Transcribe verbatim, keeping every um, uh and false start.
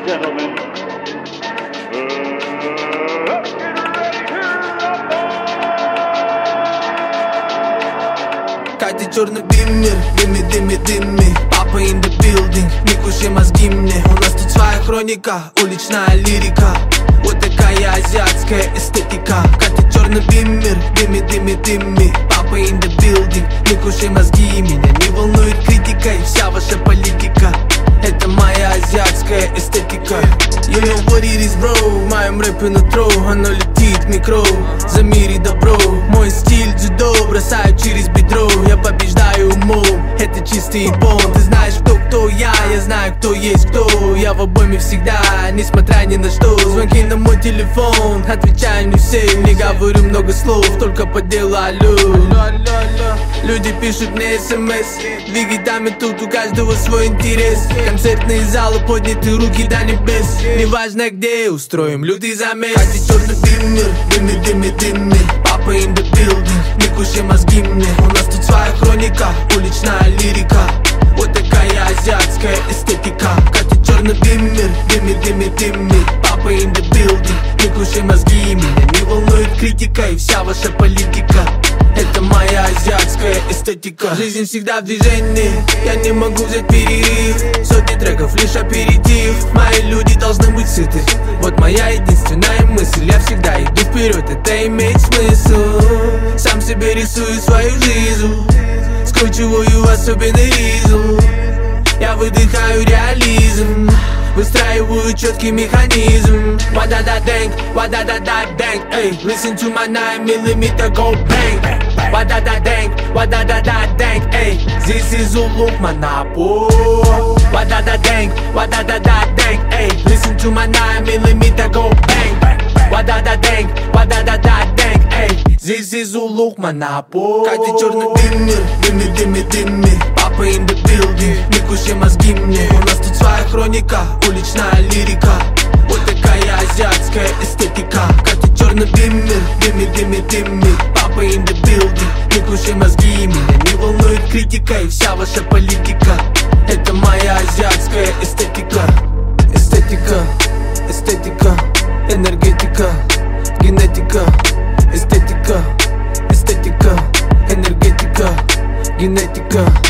gentlemen, uh, let's get ready to rumble! Катя, черный биммер, дыми, дыми, дыми. Папа in the building, не кушай мозги мне. У нас тут своя хроника, уличная лирика. Вот такая азиатская эстетика. Катя, черный биммер, дыми, дыми, дыми. Папа in the building, не кушай мозги. Меня не волнует критика и вся ваша политика. Это моя азиатская эстетика. You know what it is, bro. В моем рэпе нутро, оно летит в микро. За мир и добро, мой стиль дзюдо. Бросаю через бедро, я побеждаю умом. Это чистый бон. Ты знаешь, кто кто я, я знаю, кто есть кто. Я в обойме всегда, несмотря ни на что. Звонки на мой телефон, отвечаю не всем. Не говорю много слов, только по делу алло. Люди пишут мне смс. Двигателями тут у каждого свой интерес. Концертные залы, подняты руки до небес. Неважно где, устроим лютый замес. Катя, черный биммер, дыми, дыми, дыми. Папа in the building, не кушай мозги мне. У нас тут своя хроника, уличная лирика. Вот такая азиатская эстетика. Катя, черный биммер, дыми, дыми, дыми. Папа in the building, не кушай мозги. Меня не волнует критика и вся ваша политика. Это моя азиатская эстетика. Жизнь всегда в движении, я не могу взять перерыв. Сотни треков, лишь аперитив. Мои люди должны быть сыты. Вот моя единственная мысль. Я всегда иду вперед, это имеет смысл. Сам себе рисую свою жизнь, скручиваю особенный ритм. Я выдыхаю реализм, выстраиваю четкий механизм. Wa-da-da-dang, wa-da-da-da-dang, эй. Listen to my nine millimeter go bang. Wa-da-da-dang, wa-da-da-da-dang, эй. This is Uluk Manapo. Wa-da-da-dang, wa-da-da-da-dang, эй. Listen to my nine millimeter go bang. Wa-da-da-dang, wa-da-da-da-dang, эй. This is Uluk Manapo. Катя, черный биммер, дыми, дыми, дыми. Папа in the building, не кушай мозги мне. У нас тут своя хроника, уличная лирика. Вот такая азиатская эстетика. Катя, черный биммер, дыми, дыми, дыми. Папа in the building, не кушай мозги. Меня не волнует критика и вся ваша политика. Это моя азиатская эстетика. Эстетика, эстетика, энергетика, генетика. Эстетика, эстетика, энергетика, генетика.